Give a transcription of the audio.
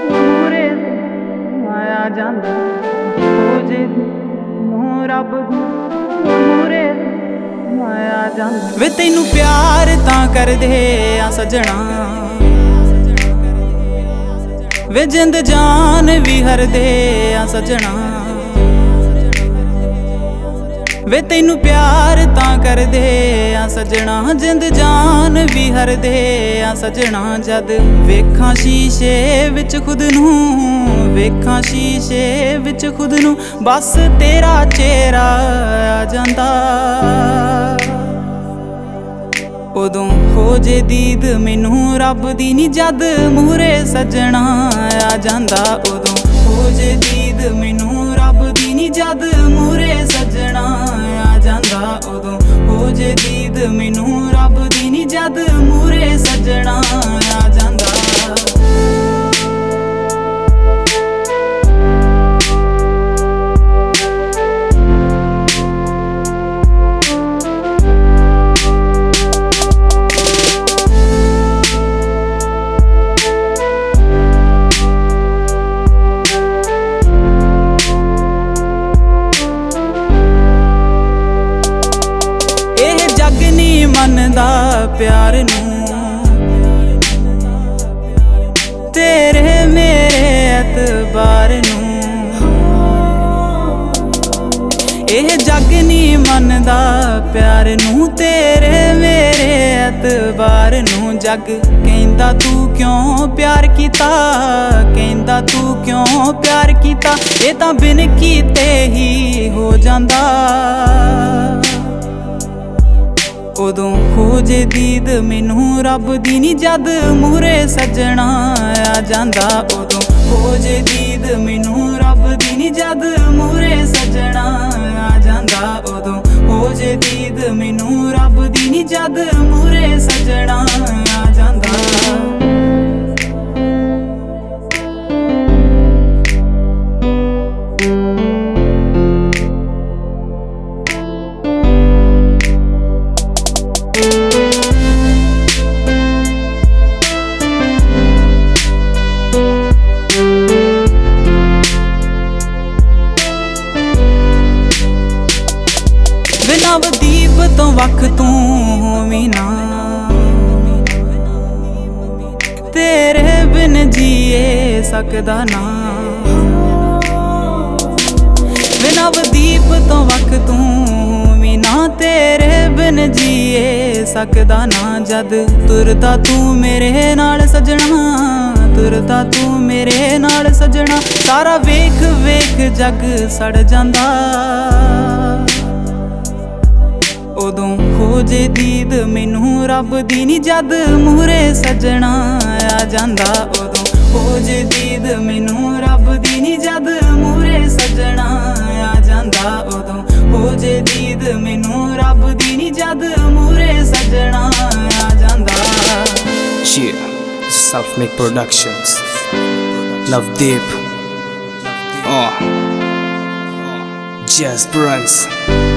ਮੂਹਰੇ ਆਇਆ ਜਾਂਦਾ ਹੋ ਜੇ ਨੂੰ ਰੱਬ ਮੂਹਰੇ ਆਇਆ ਜਾਂਦਾ। ਵੇ ਤੈਨੂੰ ਪਿਆਰ ਤਾਂ ਕਰਦੇ ਆ ਸਜਣਾ, ਵੇ ਜਿੰਦ ਜਾਨ ਵੀ ਹਰਦੇ ਆ ਸਜਣਾ। ਵੇ ਤੈਨੂੰ ਪਿਆਰ ਤਾਂ ਕਰਦੇ ਆ ਸਜਣਾ, ਜਿੰਦ ਜਾਨ ਵੀ ਹਰਦੇ ਆ ਸਜਣਾ। ਜਦ ਵੇਖਾਂ ਸ਼ੀਸ਼ੇ ਵਿੱਚ ਖੁਦ ਨੂੰ, ਵੇਖਾਂ ਸ਼ੀਸ਼ੇ ਵਿੱਚ ਖੁਦ ਨੂੰ, ਬਸ ਤੇਰਾ ਚਿਹਰਾ ਆ ਜਾਂਦਾ। ਉਦੋਂ ਹੋ ਜੇ ਦੀਦ ਮੈਨੂੰ ਰੱਬ ਦੀ ਨੀ, ਜਦ ਮੂਹਰੇ ਸਜਣਾ ਆ ਜਾਂਦਾ। ਉਦੋਂ ਹੋ ਜੇ ਦੀਦ ਮੈਨੂੰ ਰੱਬ ਦੀ ਨੀ, ਜਦ ਮੂਹਰੇ ਸਜਣਾ ਆ ਜਾਂਦਾ। ਉਦੋਂ ਹੋ ਜੇ ਦੀਦ ਮੈਨੂੰ ਰੱਬ ਦੀ ਨੀ, ਜਦ ਮੂਹਰੇ ਸਜਣਾ ਆ ਜਾਂਦਾ। ਮੰਨਦਾ ਪਿਆਰ ਨੂੰ, ਤੇਰੇ ਮੇਰੇ ਐਤਬਾਰ ਨੂੰ। ਇਹ ਜੱਗ ਨੀ ਮੰਨਦਾ ਪਿਆਰ ਨੂੰ, ਤੇਰੇ ਮੇਰੇ ਐਤਬਾਰ ਨੂੰ। ਜੱਗ ਕਹਿੰਦਾ ਤੂੰ ਕਿਉਂ ਪਿਆਰ ਕੀਤਾ, ਕਹਿੰਦਾ ਤੂੰ ਕਿਉਂ ਪਿਆਰ ਕੀਤਾ। ਇਹ ਤਾਂ ਬਿਨ ਕੀਤੇ ਹੀ ਹੋ ਜਾਂਦਾ। ਉਦੋਂ ਹੋ ਜੇ ਦੀਦ ਮੈਨੂੰ ਰੱਬ ਦੀ ਨੀ, ਜਦ ਮੂਹਰੇ ਸਜਣਾ ਆ ਜਾਂਦਾ। ਉਦੋਂ ਹੋ ਜੇ ਦੀਦ ਮੈਨੂੰ ਰੱਬ ਦੀ ਨੀ, ਜਦ ਮੂਹਰੇ ਸਜਣਾ ਆ ਜਾਂਦਾ। ਉਦੋਂ ਹੋ ਜੇ ਦੀਦ ਮੈਨੂੰ ਰੱਬ ਦੀ ਨੀ, ਜਦ ਮੂਹਰੇ ਸਜਣਾ ਆ ਜਾਂਦਾ। ਨਵਦੀਪ ਤੋਂ ਵੱਖ ਤੂੰ ਹੋਵੀਂ ਨਾ, ਤੇਰੇ ਬਿਨ ਜੀਏ ਸਕਦਾ ਨਾ। ਵੇ ਨਵਦੀਪ ਤੋਂ ਵੱਖ ਤੂੰ ਹੋਵੀਂ ਨਾ, ਤੇਰੇ ਬਿਨ ਜੀਏ ਸਕਦਾ ਨਾ। ਜਦ ਤੁਰਦਾ ਤੂੰ ਮੇਰੇ ਨਾਲ ਸਜਣਾ, ਤੁਰਦਾ ਤੂੰ ਮੇਰੇ ਨਾਲ ਸਜਣਾ। ਸਾਰਾ ਵੇਖ ਵੇਖ ਜੱਗ ਸੜ ਜਾਂਦਾ। ਉਦੋਂ ਹੋ ਜੇ ਦੀਦ ਮੈਨੂੰ ਰੱਬ ਦੀ ਨੀ, ਜਦ ਮੂਹਰੇ ਸਜਣਾ ਆ ਜਾਂਦਾ। ਉਦੋਂ ਹੋ ਜੇ ਦੀਦ ਮੈਨੂੰ ਰੱਬ ਦੀ ਨੀ, ਜਦ ਮੂਹਰੇ ਸਜਣਾ ਆ ਜਾਂਦਾ। ਉਦੋਂ ਹੋ ਜੇ ਦੀਦ ਮੈਨੂੰ ਰੱਬ ਦੀ ਨੀ, ਜਦ ਮੂਹਰੇ ਸਜਣਾ ਆ ਜਾਂਦਾ। Yeah, Self-Made Productions, Navdeep, Jazz Brands.